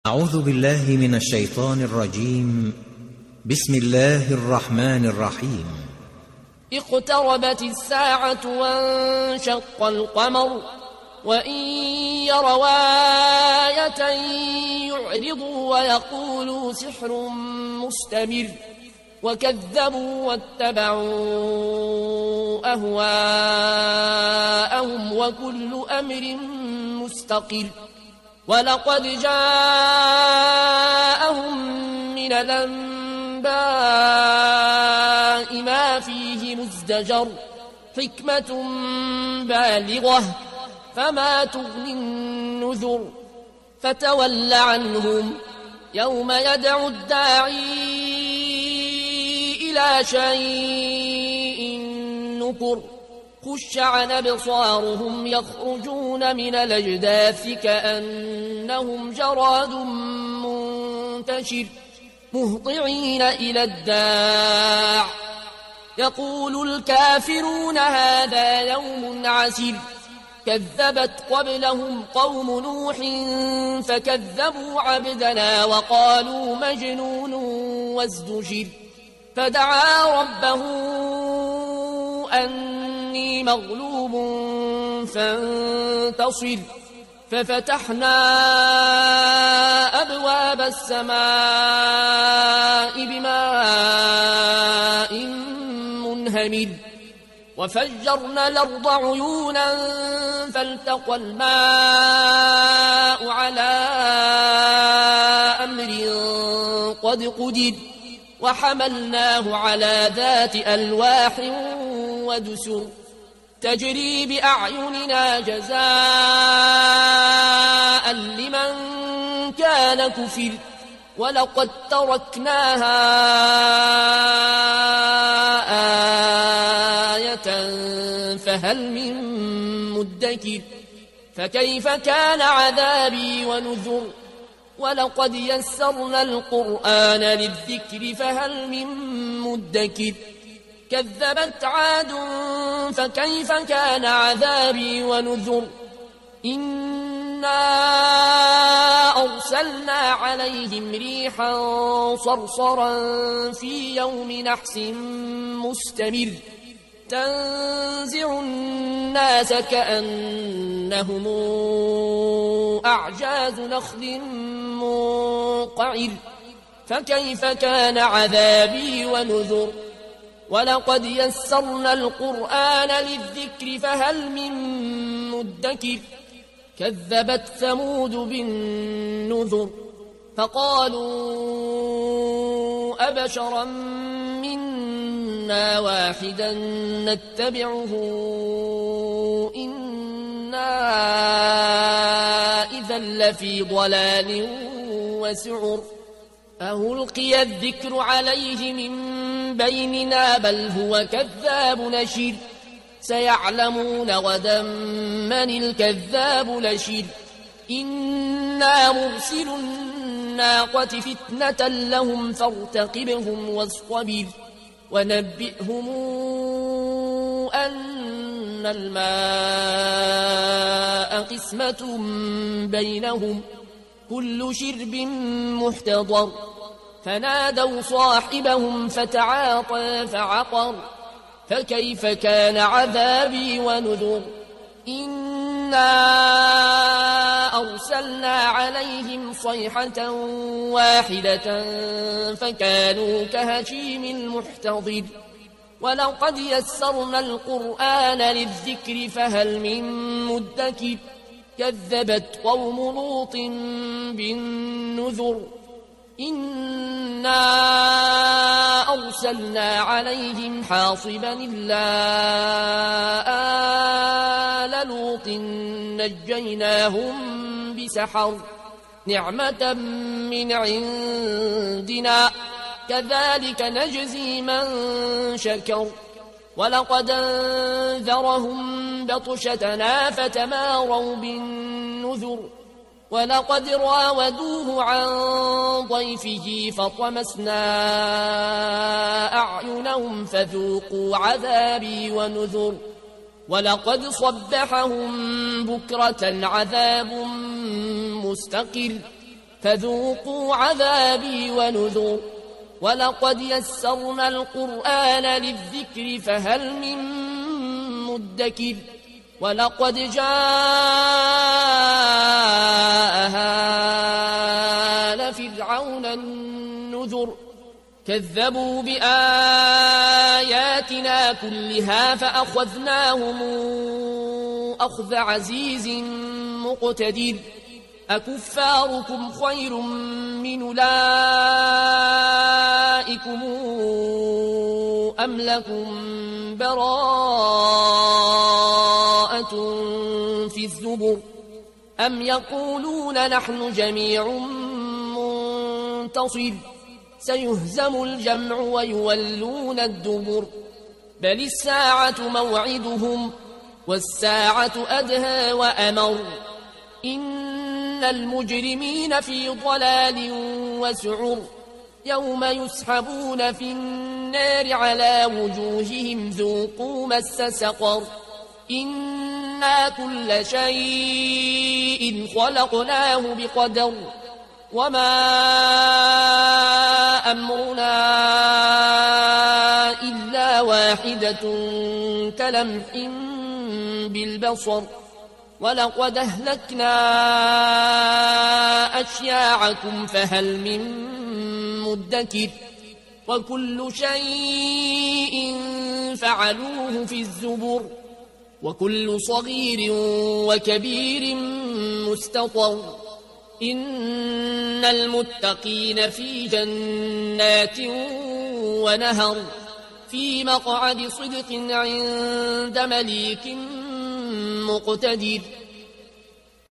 أعوذ بالله من الشيطان الرجيم. بسم الله الرحمن الرحيم. اقتربت الساعة وانشق القمر وإن يروا آية يعرضوا ويقولوا سحر مستمر وكذبوا واتبعوا أهواءهم وكل أمر مستقر. ولقد جاءهم من الأنباء ما فيه مزدجر حكمة بالغة فما تغني النذر. فتول عنهم يوم يدعو الداعي إلى شيء نكر. خش عن أبصارهم يخرجون من الأجداث كأنهم جراد منتشر مهطعين إلى الداع يقول الكافرون هذا يوم عسر. كذبت قبلهم قوم نوح فكذبوا عبدنا وقالوا مجنون وازدجر. فدعا ربه أني مغلوب فانتصر. ففتحنا أبواب السماء بماء منهمر وفجرنا الأرض عيونا فالتقى الماء على أمر قد قدر وحملناه على ذات ألواح ودسر تجري بأعيننا جزاء لمن كان كفر. ولقد تركناها آية فهل من مدكر. فكيف كان عذابي ونذر. ولقد يسرنا القرآن للذكر فهل من مدكر. كذبت عاد فكيف كان عذابي ونذر. إنا أرسلنا عليهم ريحا صرصرا في يوم نحس مستمر تنزع الناس كأنهم أعجاز نخل منقعر. فكيف كان عذابي ونذر. ولقد يسرنا القرآن للذكر فهل من مدكر. كذبت ثمود بالنذر فقالوا أبشرا منا واحدا نتبعه إنا إذا لفي ضلال وسعر. أهلقي الذكر عليه من بيننا بل هو كذاب نشر. سيعلمون غدا من الكذاب نشر. إنا مرسل الناقة فتنة لهم فارتقبهم واصطبر. ونبئهم أن الماء قسمة بينهم كل شرب محتضر. فنادوا صاحبهم فتعاطى فعقر. فكيف كان عذابي ونذر. إنا أرسلنا عليهم صيحة واحدة فكانوا كهشيم المحتضر. ولقد يسرنا القرآن للذكر فهل من مدكر. كذبت قوم لوط بالنذر. إنا أرسلنا عليهم حاصبا إلا آل لوط نجيناهم بسحر نعمة من عندنا كذلك نجزي من شكر. ولقد انذرهم بطشتنا فتماروا بالنذر. ولقد راودوه عن ضيفه فطمسنا أعينهم فذوقوا عذابي ونذر. ولقد صبحهم بكرة عذاب مستقر فذوقوا عذابي ونذر ولقد يسرنا القرآن للذكر فهل من مدكر ولقد جاء آل فرعون النذر كذبوا بآياتنا كلها فأخذناهم أخذ عزيز مقتدر أكفاركم خير من أولئكم أم لكم براءة في الزبر أم يقولون نحن جميع منتصر سيهزم الجمع ويولون الدبر بل الساعة موعدهم والساعة أدهى وأمر إن المجرمين في ضلال وسعر يوم يسحبون في النار على وجوههم ذوقوا مس سقر إنا كل شيء خلقناه بقدر وما أمرنا إلا واحدة كلمح بالبصر ولقد أهلكنا أشياعكم فهل من مدكر وكل شيء فعلوه في الزبر وكل صغير وكبير مستطر إن المتقين في جنات ونهر في مقعد صدق عند مليك مقتدر